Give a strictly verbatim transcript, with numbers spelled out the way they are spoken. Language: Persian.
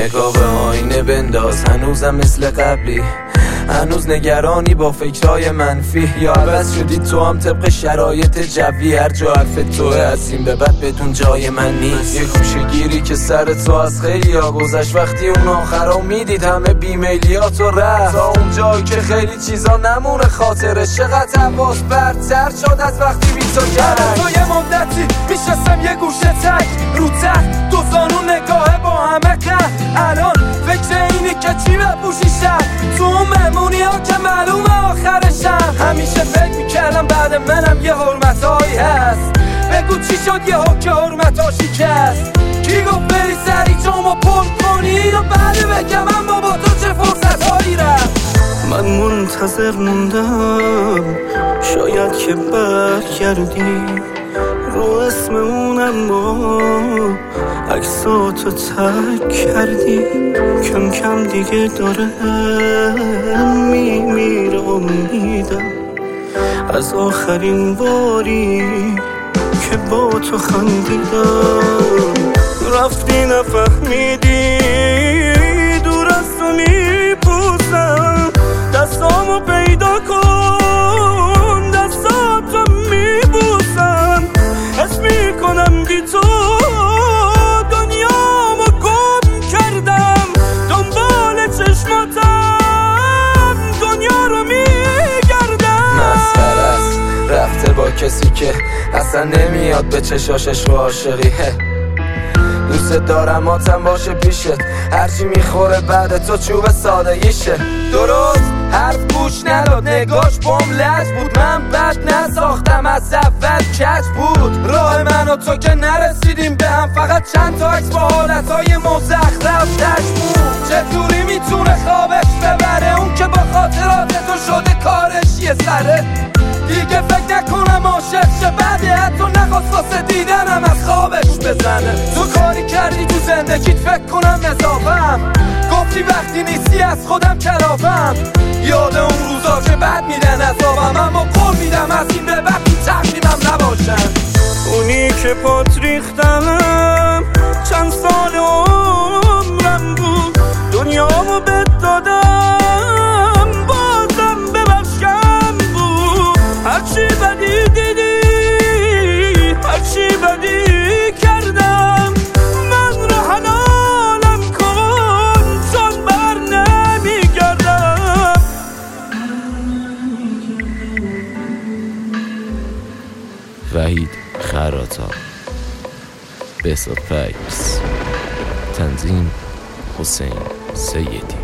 نگاه به آینه بنداز، هنوزم مثل قبلی، هنوز نگرانی با فکرهای منفی، یا عوض شدی تو هم طبق شرایط جوی؟ هر جا حرف توه از این به بعد بدون جای من نیست. یه گوشه گیری که سر تو از خیلی ها گذشت، وقتی اون آخرا میدید همه بیمیلیات و رفت، تا اون جایی که خیلی چیزا نمونه خاطرش. چقدر حواس برتر شد از وقتی بی تو کرد. تو یه مدتی میشستم یه گوشه تک رو تخت، دو زانو نگاه با همه قهر. الان فکر اینی که چی بپوشی شب تو اون مهمونی ها که معلومه آخرشم. همیشه فکر میکردم بعد منم یه حرمتایی هست، بگو چی شد یه ها که حرمتا شکست. کی گفت بری سری جامو پر کنی اینو بعد بگم، اما با تو چه فرصت هایی رفت. من منتظر موندم شاید که برگردی رو اسم اون، اما عکساتو ترک کردی. کم کم دیگه داره میمیره امیدم از آخرین باری که با تو خندیدم. رفتی نفهمیدی دور از تو میپوسم، دستامو پیدا کن دستاتو میبوسم. حس میکنم بی تو دنیامو گم کردم، دنبال چشماتم دنیا رو میگردم. مسخره است رفته با کسی که اصلا نمیاد به چشاشش رو عاشقی. دوست دارم آتم باشه پیشت، هرچی میخوره بعد تو چوب سادگیشه. درست حرف گوش نداد، نگاش بوم لج بود. من بد نساختم از اول کج بود. راه من و تو که نرسیدیم به هم، فقط چند تا عکس با حالتهای مزخرف تش بود. چطوری میتونه خوابش ببره اون که با خاطرات تو شده کارش یه سره؟ دیگه فکر نکنم عاشق شه، بعده حتی نخواست واسه دیدنم از خوابش بزنه. تو کاری کردی تو زندگیت فکر کنم اضافم، گفتی وقتی نیستی از خودم کلافم. یاد اون روزا که بد میدن عذابم، اما قول میدم از این به بعد تو تقریبم نباشم. اونی که پات ریختم چند سال عمرم بود، دنیامو بهت دادم بازم ببخش کم بود. هرچی بدی دیدی هرچی بدی کردم، من رو حلالم کن چون بر نمیگردم. وحید خراتا، بهزاد فیض، تنظیم حسین سیدی.